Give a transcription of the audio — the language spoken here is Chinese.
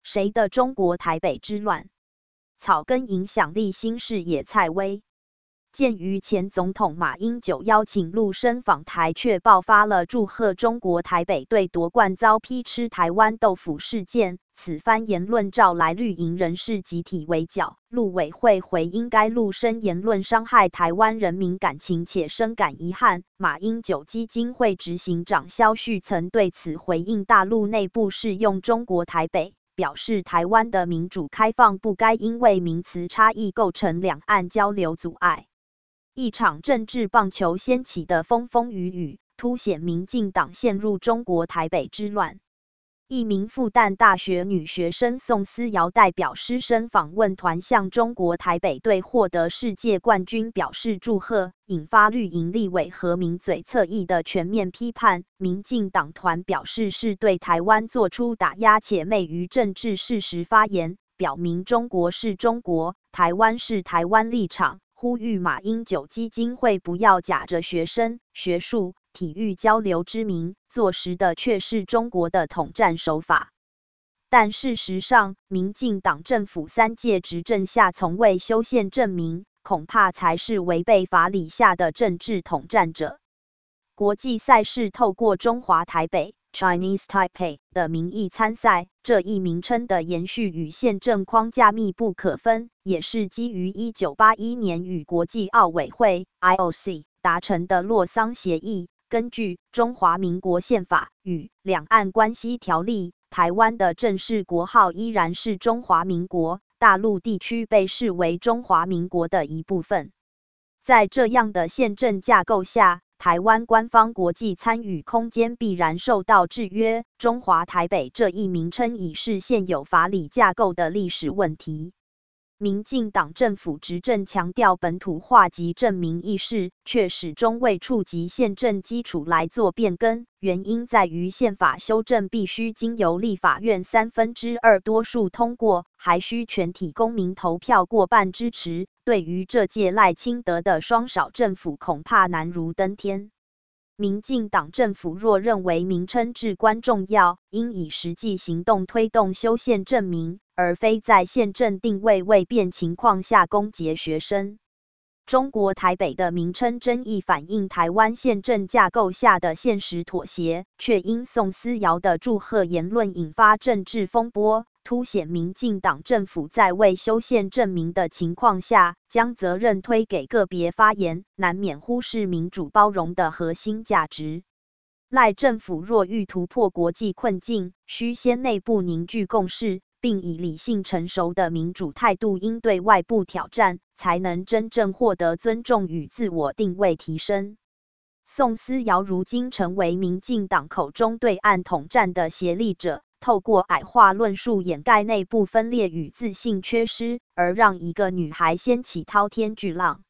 谁的中国台北之乱？草根影响力新视野蔡薇。鉴于前总统马英九邀请陆生访台，却爆发了祝贺中国台北队夺冠遭批吃台湾豆腐事件，此番言论招来绿营人士集体围剿。陆委会回应该陆生言论伤害台湾人民感情，且深感遗憾。马英九基金会执行长萧旭曾对此回应，大陆内部适用中国台北，表示台湾的民主开放不该因为名词差异构成两岸交流阻碍。一场政治棒球掀起的风风雨雨，凸显民进党陷入中国台北之乱。一名复旦大学女学生宋思瑶代表师生访问团向中国台北队获得世界冠军表示祝贺，引发绿营立委和名嘴侧翼的全面批判。民进党团表示是对台湾做出打压且昧于政治事实发言，表明中国是中国，台湾是台湾立场。呼吁马英九基金会不要假着学生、学术、体育交流之名，做实的却是中国的统战手法。但事实上，民进党政府3届执政下从未修宪证明，恐怕才是违背法理下的政治统战者。国际赛事透过中华台北 Chinese Taipei 的名义参赛，这一名称的延续与宪政框架密不可分，也是基于1981年与国际奥委会 IOC 达成的洛桑协议。根据《中华民国宪法》与《两岸关系条例》，台湾的正式国号依然是中华民国，大陆地区被视为中华民国的一部分。在这样的宪政架构下，台湾官方国际参与空间必然受到制约。中华台北这一名称已是现有法理架构的历史问题。民进党政府执政强调本土化及正名意识，却始终未触及宪政基础来做变更。原因在于宪法修正必须经由立法院2/3多数通过，还需全体公民投票过半支持。对于这届赖清德的双少政府，恐怕难如登天。民进党政府若认为名称至关重要，应以实际行动推动修宪证明，而非在宪政定位未变情况下攻讦学生。中国台北的名称争议反映台湾宪政架构下的现实妥协，却因宋思瑶的祝贺言论引发政治风波，凸显民进党政府在未修宪证明的情况下，将责任推给个别发言，难免忽视民主包容的核心价值。赖政府若欲突破国际困境，需先内部凝聚共识，并以理性成熟的民主态度应对外部挑战，才能真正获得尊重与自我定位提升。宋思瑶如今成为民进党口中对岸统战的协力者，透过矮化论述掩盖内部分裂与自信缺失，而让一个女孩掀起滔天巨浪。